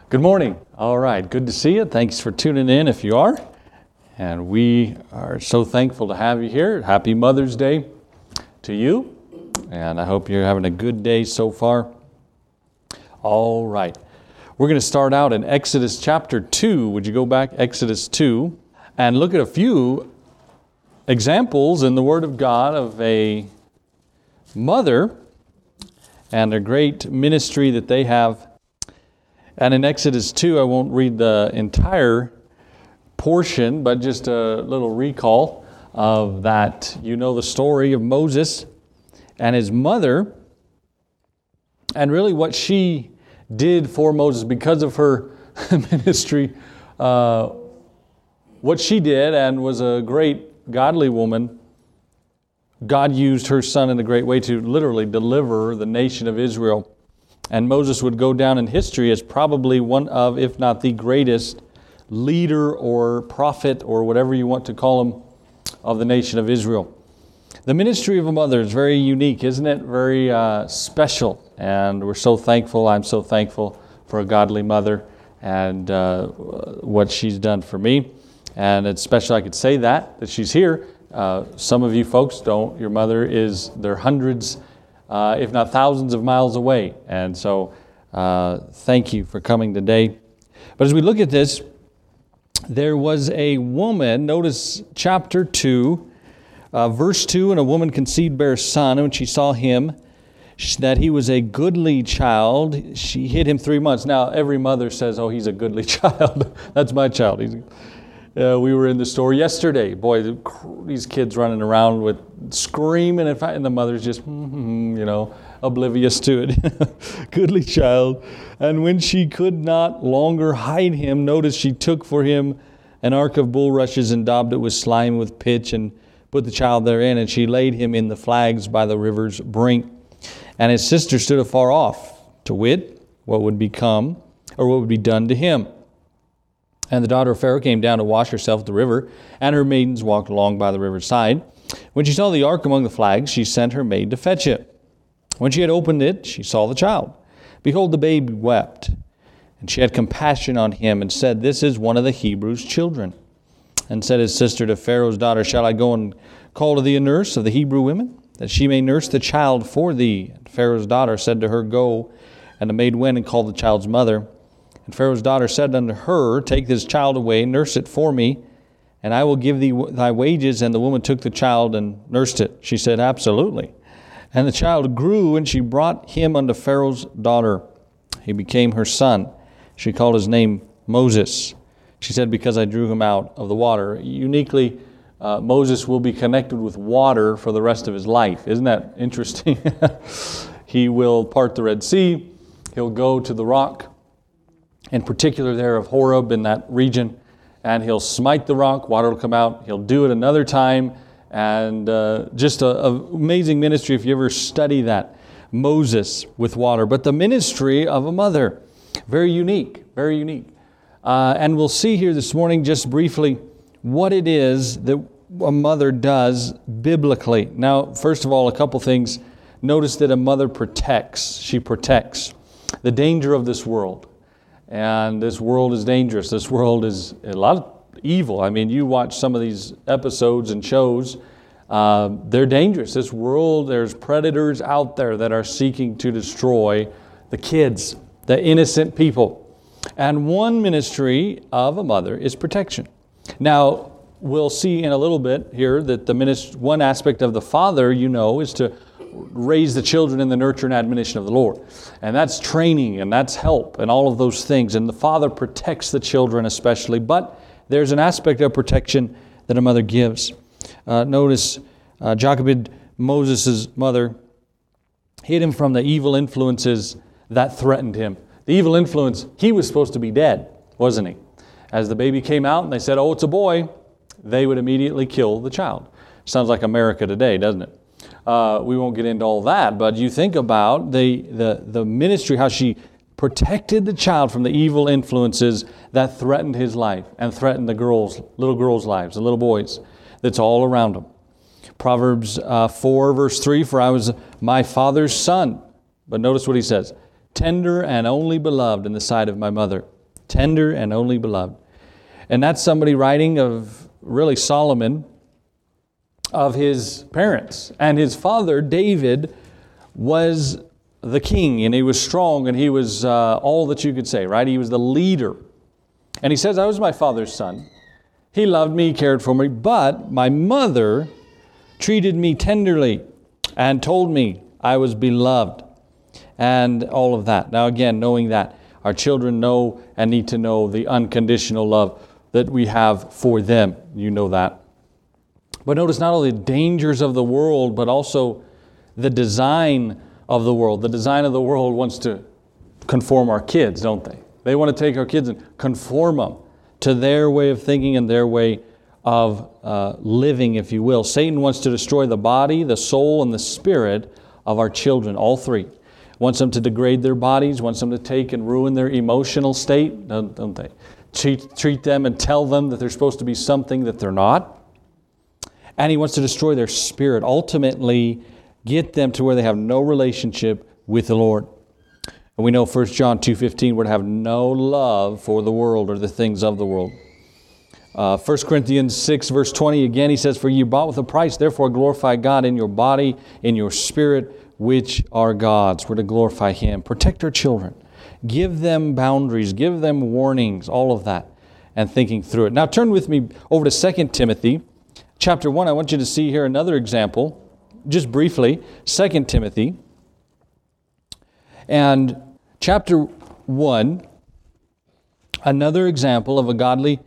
Good morning. All right, good to see you. Thanks for tuning in if you are. And we are so thankful to have you here. Happy Mother's Day to you. And I hope you're having a good day so far. All right. We're going to start out in Exodus chapter 2. Would you go back, Exodus 2, and look at a few examples in the Word of God of a mother and a great ministry that they have. And in Exodus 2, I won't read the entire portion, but just a little recall of that. You know the story of Moses and his mother, and really what she did for Moses because of her ministry, what she did, and was a great godly woman. God used her son in a great way to literally deliver the nation of Israel. And Moses would go down in history as probably one of, if not the greatest, leader or prophet or whatever you want to call him of the nation of Israel. The ministry of a mother is very unique, isn't it? Very special. And we're so thankful. I'm so thankful for a godly mother and what she's done for me. And it's special I could say that she's here. Some of you folks don't. Your mother is, they're hundreds if not thousands of miles away. And so thank you for coming today. But as we look at this, there was a woman, notice chapter 2, verse 2, and a woman conceived bare a son, and when she saw him, that he was a goodly child, she hid him 3 months. Now, every mother says, oh, he's a goodly child. That's my child. We were in the store yesterday. Boy, these kids running around with screaming, and the mother's just, oblivious to it. Goodly child. And when she could not longer hide him, notice she took for him an ark of bulrushes and daubed it with slime with pitch and put the child therein, and she laid him in the flags by the river's brink. And his sister stood afar off, to wit, what would be done to him. And the daughter of Pharaoh came down to wash herself at the river, and her maidens walked along by the river's side. When she saw the ark among the flags, she sent her maid to fetch it. When she had opened it, she saw the child. Behold, the babe wept. And she had compassion on him, and said, This is one of the Hebrews' children. And said his sister to Pharaoh's daughter, Shall I go and call to thee a nurse of the Hebrew women, that she may nurse the child for thee? And Pharaoh's daughter said to her, Go. And the maid went and called the child's mother. And Pharaoh's daughter said unto her, Take this child away, nurse it for me, and I will give thee thy wages. And the woman took the child and nursed it. She said, Absolutely. And the child grew, and she brought him unto Pharaoh's daughter. He became her son. She called his name Moses. She said, Because I drew him out of the water. Uniquely, Moses will be connected with water for the rest of his life. Isn't that interesting? He will part the Red Sea. He'll go to the rock, in particular there of Horeb in that region, and he'll smite the rock, water will come out. He'll do it another time, and just an amazing ministry if you ever study that. Moses with water. But the ministry of a mother, very unique, very unique. And we'll see here this morning just briefly what it is that a mother does biblically. Now, first of all, a couple things. Notice that a mother protects. She protects the danger of this world. And this world is dangerous. This world is a lot of evil. I mean, you watch some of these episodes and shows, they're dangerous. This world, there's predators out there that are seeking to destroy the kids, the innocent people. And one ministry of a mother is protection. Now, we'll see in a little bit here that one aspect of the father, is to raise the children in the nurture and admonition of the Lord. And that's training and that's help and all of those things. And the father protects the children especially. But there's an aspect of protection that a mother gives. Notice Jochebed, Moses' mother, hid him from the evil influences that threatened him. The evil influence, he was supposed to be dead, wasn't he? As the baby came out and they said, oh, it's a boy, they would immediately kill the child. Sounds like America today, doesn't it? We won't get into all that, but you think about the ministry, how she protected the child from the evil influences that threatened his life and threatened the little girls' lives, the little boys that's all around them. Proverbs 4 verse 3, for I was my father's son. But notice what he says, tender and only beloved in the sight of my mother. tender and only beloved. And that's somebody writing of, really, Solomon, of his parents. And his father, David, was the king, and he was strong, and he was all that you could say, right? He was the leader. And he says, I was my father's son. He loved me, cared for me, but my mother treated me tenderly and told me I was beloved, and all of that. Now again, knowing that, our children know and need to know the unconditional love that we have for them. You know that. But notice not only the dangers of the world, but also the design of the world. The design of the world wants to conform our kids, don't they? They want to take our kids and conform them to their way of thinking and their way of living, if you will. Satan wants to destroy the body, the soul, and the spirit of our children, all three. Wants them to degrade their bodies, wants them to take and ruin their emotional state, don't they? Treat them and tell them that they're supposed to be something that they're not. And he wants to destroy their spirit, ultimately get them to where they have no relationship with the Lord. And we know 1 John 2:15, we're to have no love for the world or the things of the world. 1 Corinthians 6, verse 20, again, he says, for you bought with a price, therefore glorify God in your body, in your spirit, which are God's. We're to glorify Him. Protect our children. Give them boundaries. Give them warnings, all of that, and thinking through it. Now turn with me over to 2 Timothy. Chapter 1, I want you to see here another example, just briefly, 2 Timothy. And chapter 1, another example of a godly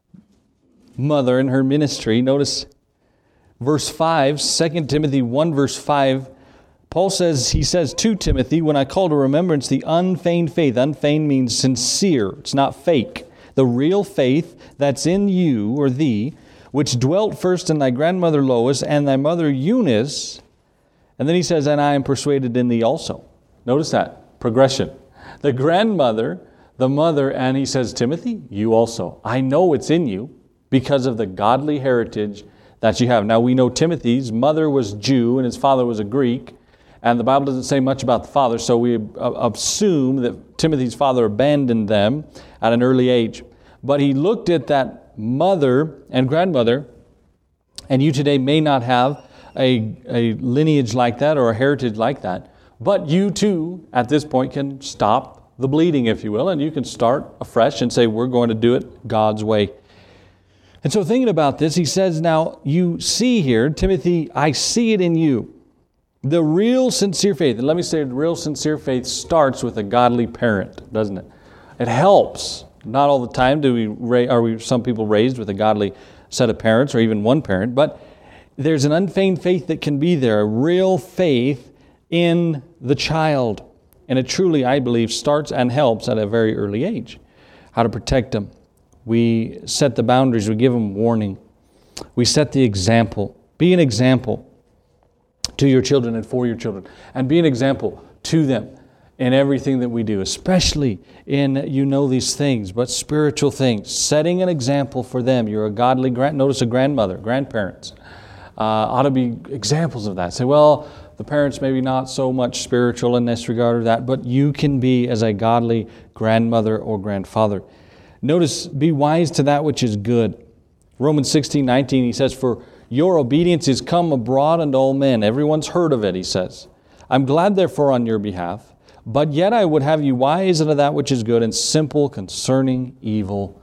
mother in her ministry. Notice verse 5, 2 Timothy 1, verse 5. Paul says, he says to Timothy, when I call to remembrance the unfeigned faith. Unfeigned means sincere. It's not fake. The real faith that's in you or thee, which dwelt first in thy grandmother Lois and thy mother Eunice. And then he says, and I am persuaded in thee also. Notice that progression. The grandmother, the mother, and he says, Timothy, you also. I know it's in you because of the godly heritage that you have. Now we know Timothy's mother was Jew and his father was a Greek. And the Bible doesn't say much about the father, so we assume that Timothy's father abandoned them at an early age. But he looked at that mother and grandmother, and you today may not have a lineage like that or a heritage like that, but you too, at this point, can stop the bleeding, if you will, and you can start afresh and say, we're going to do it God's way. And so thinking about this, he says, now you see here, Timothy, I see it in you. The real sincere faith, and let me say, the real sincere faith starts with a godly parent, doesn't it? It helps. Not all the time are we some people raised with a godly set of parents or even one parent, but there's an unfeigned faith that can be there, a real faith in the child. And it truly, I believe, starts and helps at a very early age. How to protect them. We set the boundaries. We give them warning. We set the example. Be an example to your children and for your children. And be an example to them in everything that we do, especially in, these things, but spiritual things. Setting an example for them. You're a godly, notice a grandmother, grandparents. Ought to be examples of that. Say, well, the parents maybe not so much spiritual in this regard or that, but you can be as a godly grandmother or grandfather. Notice, be wise to that which is good. Romans 16:19, he says, for your obedience is come abroad unto all men. Everyone's heard of it, he says. I'm glad therefore on your behalf, but yet I would have you wise unto that which is good and simple concerning evil.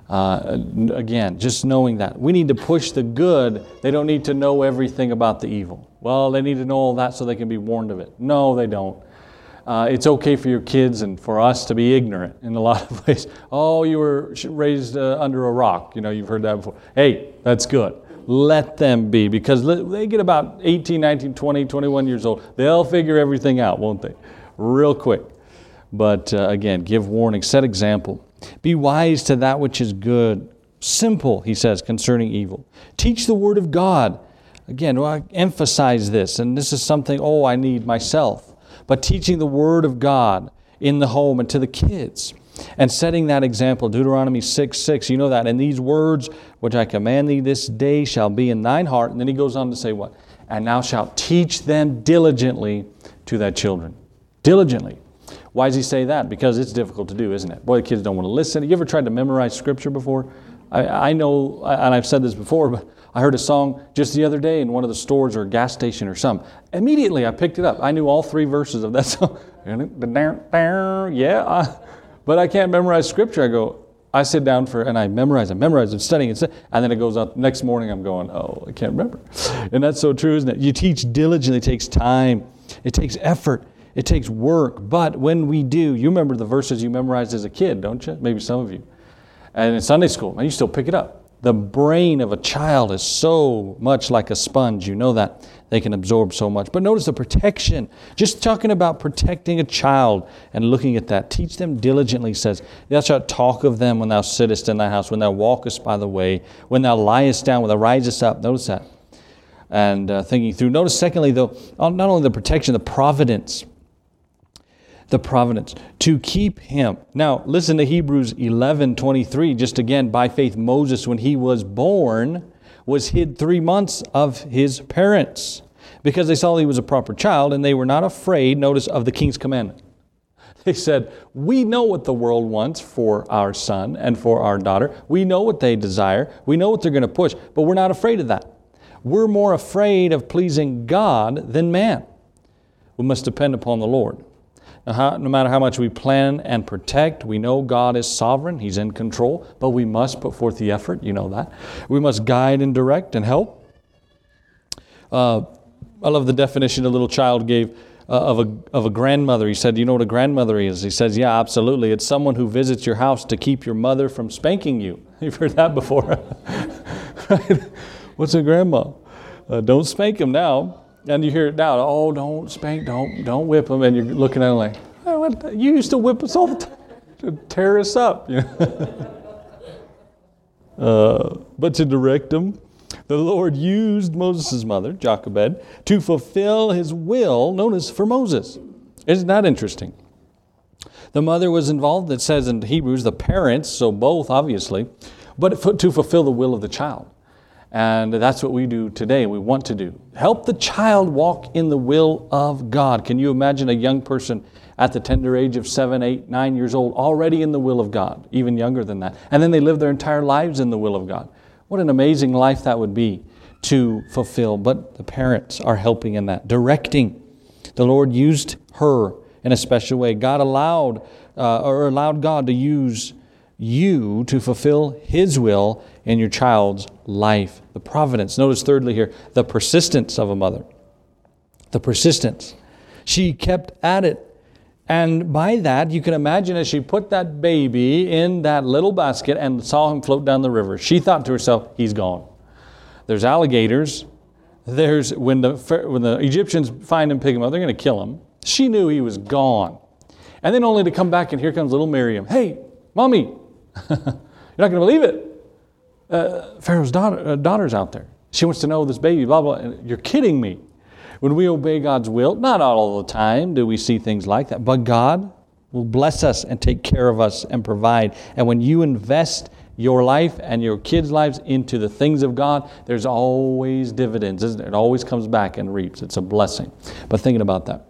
Again, just knowing that. We need to push the good. They don't need to know everything about the evil. Well, they need to know all that so they can be warned of it. No, they don't. It's okay for your kids and for us to be ignorant in a lot of ways. Oh, you were raised under a rock. You've heard that before. Hey, that's good. Let them be, because they get about 18, 19, 20, 21 years old. They'll figure everything out, won't they? Real quick. But again, give warning, set example. Be wise to that which is good. Simple, he says, concerning evil. Teach the word of God. Again, I emphasize this, and this is something, I need myself. But teaching the word of God in the home and to the kids. And setting that example, Deuteronomy 6:6, you know that. And these words which I command thee this day shall be in thine heart. And then he goes on to say what? And thou shalt teach them diligently to thy children. Diligently. Why does he say that? Because it's difficult to do, isn't it? Boy, the kids don't want to listen. You ever tried to memorize Scripture before? I know, and I've said this before, but I heard a song just the other day in one of the stores or a gas station or something. Immediately I picked it up. I knew all 3 verses of that song. Yeah, but I can't memorize Scripture. I sit down and I memorize and studying, and then it goes out. Next morning I'm going, oh, I can't remember. And that's so true, isn't it? You teach diligently. It takes time. It takes effort. It takes work. But when we do, you remember the verses you memorized as a kid, don't you? Maybe some of you. And in Sunday school, and you still pick it up. The brain of a child is so much like a sponge. You know that. They can absorb so much. But notice the protection. Just talking about protecting a child and looking at that. Teach them diligently, says. Thou shalt talk of them when thou sittest in thy house, when thou walkest by the way, when thou liest down, when thou risest up. Notice that. And thinking through. Notice secondly, though, not only the protection, the providence. The providence, to keep him. Now, listen to Hebrews 11:23. Just again, by faith, Moses, when he was born, was hid 3 months of his parents because they saw he was a proper child and they were not afraid, notice, of the king's commandment. They said, we know what the world wants for our son and for our daughter. We know what they desire. We know what they're going to push, but we're not afraid of that. We're more afraid of pleasing God than man. We must depend upon the Lord. No matter how much we plan and protect, we know God is sovereign. He's in control, but we must put forth the effort. You know that. We must guide and direct and help. I love the definition a little child gave of a grandmother. He said, you know what a grandmother is? He says, yeah, absolutely. It's someone who visits your house to keep your mother from spanking you. You've heard that before. Right? What's a grandma? Don't spank him now. And you hear it now, oh, don't spank, don't whip them. And you're looking at them like, oh, what? You used to whip us all the time to tear us up. You know? But to direct them, the Lord used Moses' mother, Jochebed, to fulfill his will, notice, for Moses. Isn't that interesting? The mother was involved, it says in Hebrews, the parents, so both obviously, but to fulfill the will of the child. And that's what we do today, we want to do. Help the child walk in the will of God. Can you imagine a young person at the tender age of 7, 8, 9 years old, already in the will of God, even younger than that. And then they live their entire lives in the will of God. What an amazing life that would be to fulfill. But the parents are helping in that, directing. The Lord used her in a special way. God allowed God to use you to fulfill His will in your child's life. The providence. Notice thirdly here, the persistence of a mother. The persistence. She kept at it. And by that, you can imagine as she put that baby in that little basket and saw him float down the river, she thought to herself, he's gone. There's alligators. When the Egyptians find him, pick him up, they're going to kill him. She knew he was gone. And then only to come back and here comes little Miriam. Hey, Mommy, you're not going to believe it. Pharaoh's daughter's out there. She wants to know this baby, blah, blah. And you're kidding me. When we obey God's will, not all the time do we see things like that, but God will bless us and take care of us and provide. And when you invest your life and your kids' lives into the things of God, there's always dividends, isn't it? It always comes back and reaps. It's a blessing. But thinking about that.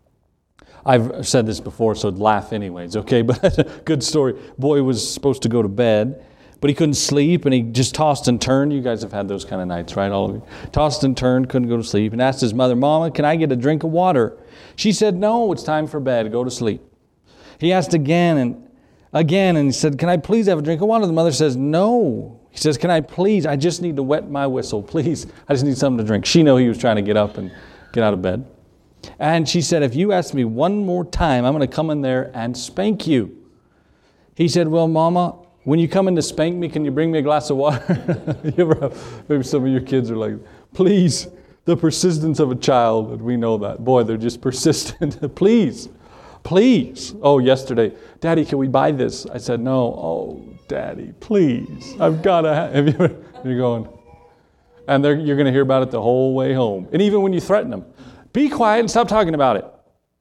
I've said this before, so laugh anyways, okay? But good story. Boy was supposed to go to bed, but he couldn't sleep, and he just tossed and turned. You guys have had those kind of nights, right? All of you. Tossed and turned, couldn't go to sleep, and asked his mother, Mama, can I get a drink of water? She said, no, it's time for bed. Go to sleep. He asked again, and he said, can I please have a drink of water? The mother says, no. He says, can I please? I just need to wet my whistle, please. I just need something to drink. She knew he was trying to get up and get out of bed. And she said, if you ask me one more time, I'm going to come in there and spank you. He said, well, Mama, when you come in to spank me, can you bring me a glass of water? You ever have, maybe some of your kids are like, please, the persistence of a child, and we know that. Boy, they're just persistent. Please. Oh, yesterday, Daddy, can we buy this? I said, no. Oh, Daddy, please. I've got to have you. You're going. And you're going to hear about it the whole way home. And even when you threaten them, be quiet and stop talking about it.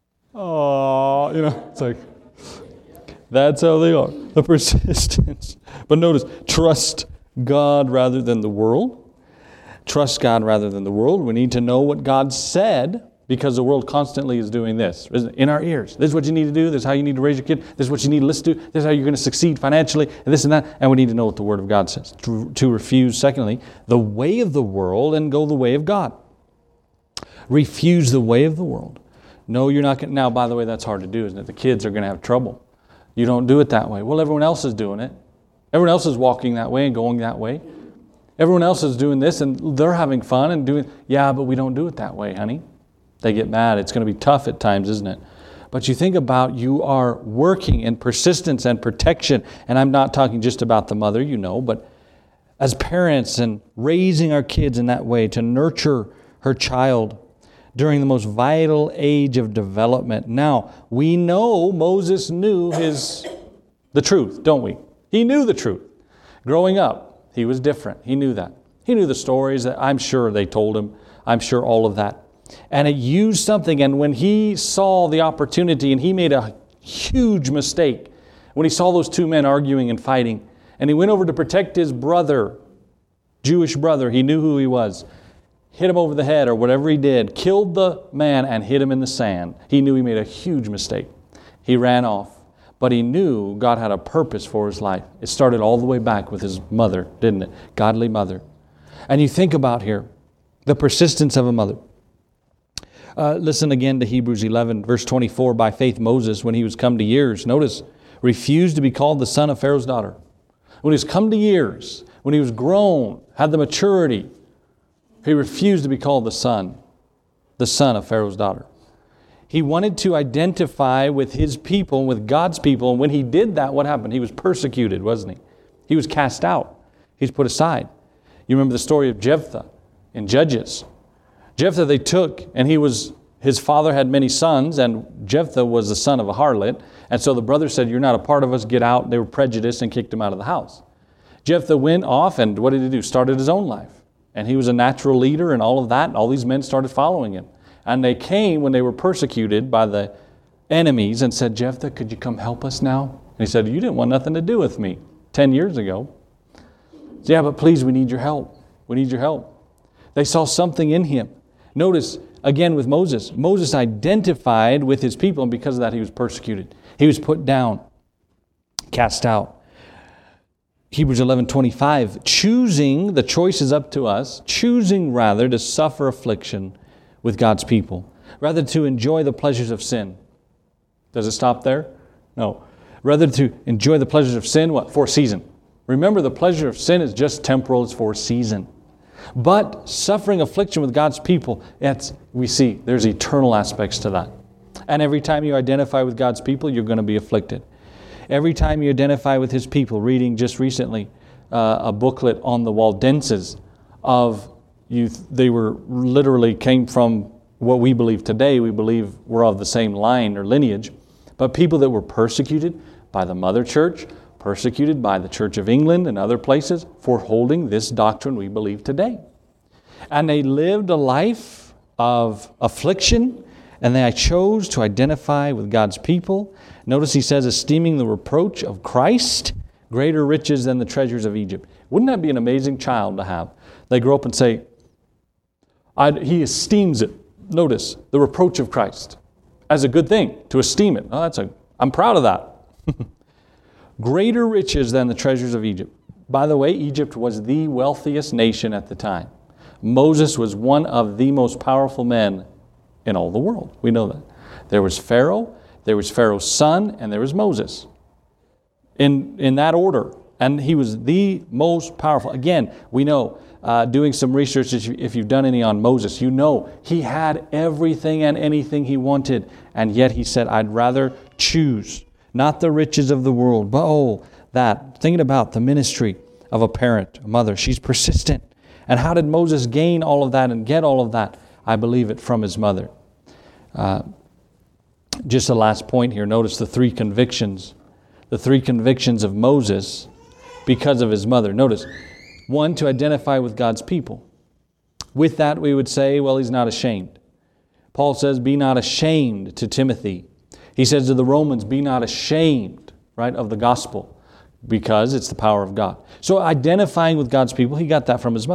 Oh, it's like, that's how they are. The persistence. But notice, trust God rather than the world. Trust God rather than the world. We need to know what God said because the world constantly is doing this in our ears. This is what you need to do. This is how you need to raise your kid. This is what you need to listen to. This is how you're going to succeed financially, and this and that. And we need to know what the Word of God says. To refuse, secondly, the way of the world and go the way of God. Refuse the way of the world. No, you're not going to. Now, by the way, that's hard to do, isn't it? The kids are going to have trouble. You don't do it that way. Well, everyone else is doing it. Everyone else is walking that way and going that way. Everyone else is doing this and they're having fun and doing, yeah, but we don't do it that way, honey. They get mad. It's going to be tough at times, isn't it? But you think about you are working in persistence and protection. And I'm not talking just about the mother, but as parents and raising our kids in that way to nurture her child during the most vital age of development. Now, we know Moses knew the truth, don't we? He knew the truth. Growing up, he was different. He knew that. He knew the stories that I'm sure they told him. I'm sure all of that. And it used something, and when he saw the opportunity, and he made a huge mistake, when he saw those two men arguing and fighting, and he went over to protect his brother, Jewish brother, he knew who he was, hit him over the head or whatever he did, killed the man and hit him in the sand. He knew he made a huge mistake. He ran off, but he knew God had a purpose for his life. It started all the way back with his mother, didn't it? Godly mother. And you think about here, the persistence of a mother. Listen again to Hebrews 11, verse 24. By faith Moses, when he was come to years, notice, refused to be called the son of Pharaoh's daughter. When he was come to years, when he was grown, had the maturity, he refused to be called the son of Pharaoh's daughter. He wanted to identify with his people, with God's people, and when he did that, what happened? He was persecuted, wasn't he? He was cast out. He was put aside. You remember the story of Jephthah in Judges. Jephthah they took, and his father had many sons, and Jephthah was the son of a harlot, and so the brothers said, you're not a part of us, get out. They were prejudiced and kicked him out of the house. Jephthah went off, and what did he do? Started his own life. And he was a natural leader and all of that, and all these men started following him. And they came when they were persecuted by the enemies and said, Jephthah, could you come help us now? And he said, you didn't want nothing to do with me 10 years ago. Yeah, but please, we need your help. We need your help. They saw something in him. Notice, again with Moses. Moses identified with his people, and because of that he was persecuted. He was put down, cast out. Hebrews 11:25, choosing, the choice is up to us, choosing rather to suffer affliction with God's people, rather to enjoy the pleasures of sin. Does it stop there? No. Rather to enjoy the pleasures of sin, what? For a season. Remember, the pleasure of sin is just temporal, it's for a season. But suffering affliction with God's people, we see there's eternal aspects to that. And every time you identify with God's people, you're going to be afflicted. Every time you identify with His people, reading just recently a booklet on the Waldenses of youth, they were literally came from what we believe today. We believe we're of the same line or lineage, but people that were persecuted by the Mother Church, persecuted by the Church of England and other places for holding this doctrine we believe today. And they lived a life of affliction, and they chose to identify with God's people. Notice he says, esteeming the reproach of Christ greater riches than the treasures of Egypt. Wouldn't that be an amazing child to have? They grow up and say, he esteems it. Notice, the reproach of Christ as a good thing, to esteem it. I'm proud of that. Greater riches than the treasures of Egypt. By the way, Egypt was the wealthiest nation at the time. Moses was one of the most powerful men in all the world. We know that. There was Pharaoh, there was Pharaoh's son, and there was Moses. In that order. And he was the most powerful. Again, we know, doing some research, if you've done any on Moses, you know he had everything and anything he wanted. And yet he said, I'd rather choose not the riches of the world, but thinking about the ministry of a parent, a mother. She's persistent. And how did Moses gain all of that and get all of that? I believe it from his mother. Just a last point here. Notice the three convictions. The three convictions of Moses because of his mother. Notice, one, to identify with God's people. With that, we would say, well, he's not ashamed. Paul says, be not ashamed to Timothy. He says to the Romans, be not ashamed, right, of the gospel, because it's the power of God. So identifying with God's people, he got that from his mother.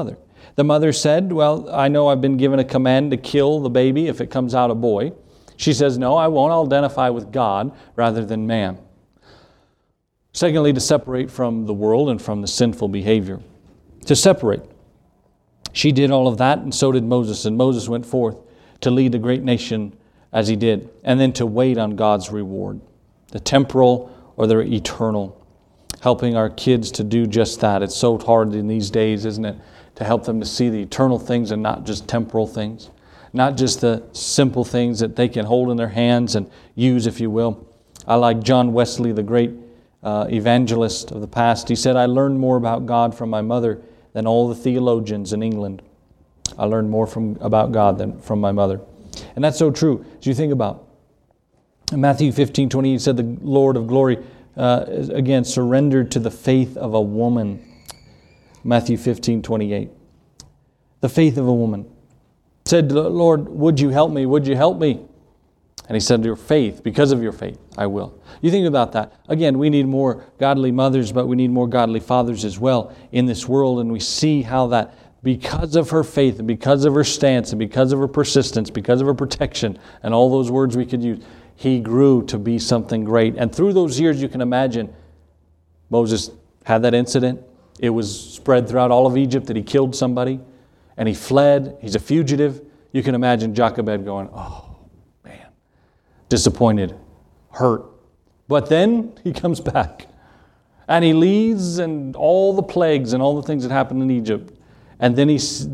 The mother said, well, I know I've been given a command to kill the baby if it comes out a boy. She says, no, I won't. I'll identify with God rather than man. Secondly, to separate from the world and from the sinful behavior. To separate. She did all of that, and so did Moses. And Moses went forth to lead a great nation as he did, and then to wait on God's reward, the temporal or the eternal. Helping our kids to do just that. It's so hard in these days, isn't it, to help them to see the eternal things and not just temporal things. Not just the simple things that they can hold in their hands and use, if you will. I like John Wesley, the great evangelist of the past. He said, I learned more about God from my mother than all the theologians in England. I learned more about God than from my mother. And that's so true. As you think about in Matthew 15:20, he said, the Lord of glory, again, surrendered to the faith of a woman. Matthew 15:28. The faith of a woman. Said, Lord, would you help me? Would you help me? And he said, your faith, because of your faith, I will. You think about that. Again, we need more godly mothers, but we need more godly fathers as well in this world. And we see how that because of her faith and because of her stance and because of her persistence, because of her protection and all those words we could use, he grew to be something great. And through those years, you can imagine, Moses had that incident. It was spread throughout all of Egypt that he killed somebody. And he fled. He's a fugitive. You can imagine Jochebed going, oh, man, disappointed, hurt. But then he comes back. And he leads and all the plagues and all the things that happened in Egypt. And then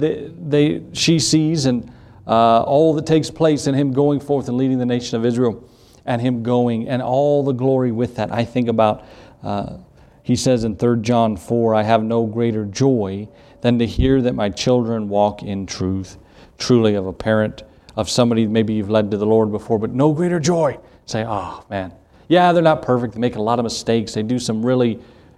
she sees and all that takes place in him going forth and leading the nation of Israel. And him going and all the glory with that. I think about, he says in 3 John 4, I have no greater joy than to hear that my children walk in truth. Truly of a parent, of somebody maybe you've led to the Lord before, but no greater joy. Say, oh man, yeah, they're not perfect. They make a lot of mistakes. They do some really,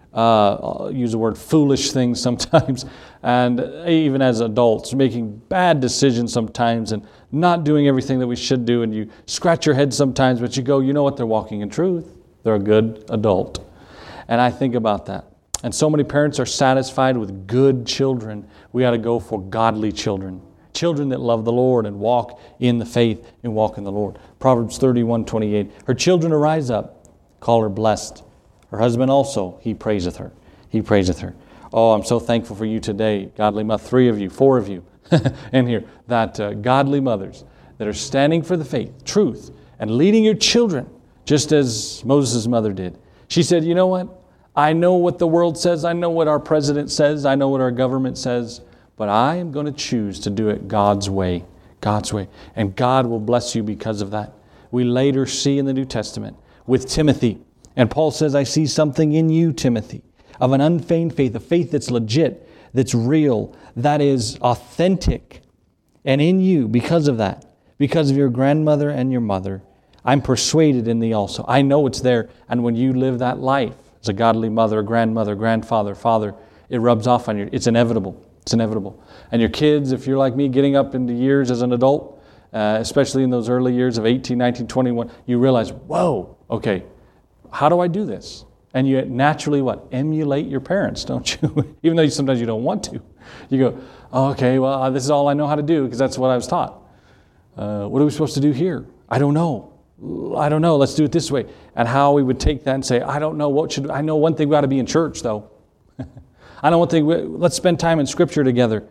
I'll use the word foolish things sometimes. And even as adults, making bad decisions sometimes and not doing everything that we should do. And you scratch your head sometimes, but you go, you know what? They're walking in truth. They're a good adult. And I think about that. And so many parents are satisfied with good children. We got to go for godly children. Children that love the Lord and walk in the faith and walk in the Lord. Proverbs 31:28. Her children arise up, call her blessed. Her husband also, he praiseth her. He praiseth her. Oh, I'm so thankful for you today, godly mother. 3 of you, 4 of you in here. That godly mothers that are standing for the faith, truth, and leading your children just as Moses' mother did. She said, you know what? I know what the world says. I know what our president says. I know what our government says. But I am going to choose to do it God's way. God's way. And God will bless you because of that. We later see in the New Testament with Timothy. And Paul says, I see something in you, Timothy, of an unfeigned faith, a faith that's legit, that's real, that is authentic. And in you, because of that, because of your grandmother and your mother, I'm persuaded in thee also. I know it's there. And when you live that life, as a godly mother, grandmother, grandfather, father, it rubs off on you. It's inevitable. It's inevitable. And your kids, if you're like me, getting up into years as an adult, especially in those early years of 18, 19, 21, you realize, whoa, okay, how do I do this? And you naturally, what? Emulate your parents, don't you? Even though sometimes you don't want to. You go, oh, okay, well, this is all I know how to do because that's what I was taught. What are we supposed to do here? I don't know. Let's do it this way. And how we would take that and say, I don't know I know one thing, we ought to be in church though. I know one thing, let's spend time in Scripture together.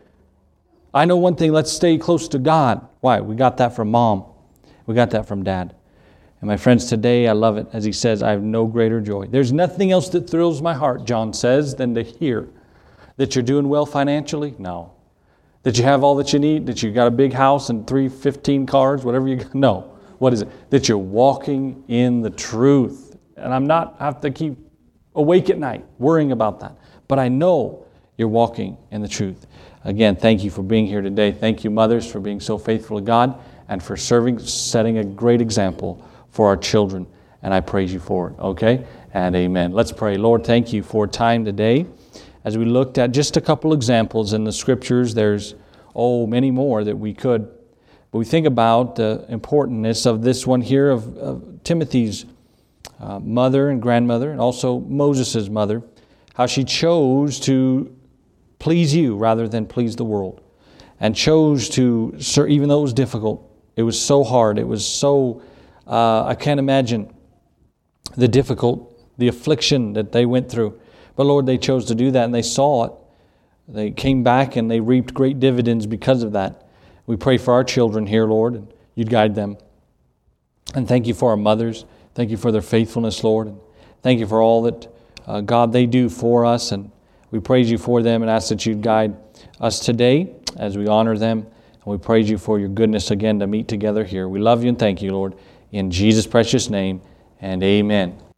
I know one thing, let's stay close to God. Why? We got that from Mom. We got that from Dad. And my friends, today I love it. As he says, I have no greater joy. There's nothing else that thrills my heart, John says, than to hear that you're doing well financially. No. That you have all that you need, that you got a big house and 15 cars, whatever you got. No. What is it? That you're walking in the truth. And I have to keep awake at night worrying about that. But I know you're walking in the truth. Again, thank you for being here today. Thank you, mothers, for being so faithful to God and for setting a great example for our children. And I praise you for it. Okay? And amen. Let's pray. Lord, thank you for time today. As we looked at just a couple examples in the Scriptures, there's, many more that we could. But we think about the importance of this one here of Timothy's mother and grandmother, and also Moses' mother, how she chose to please you rather than please the world, and chose to, even though it was difficult, it was so hard, it was so, I can't imagine the affliction that they went through. But Lord, they chose to do that, and they saw it. They came back and they reaped great dividends because of that. We pray for our children here, Lord, and you'd guide them. And thank you for our mothers. Thank you for their faithfulness, Lord. And thank you for all that, God, they do for us. And we praise you for them and ask that you'd guide us today as we honor them. And we praise you for your goodness again to meet together here. We love you and thank you, Lord. In Jesus' precious name, and amen.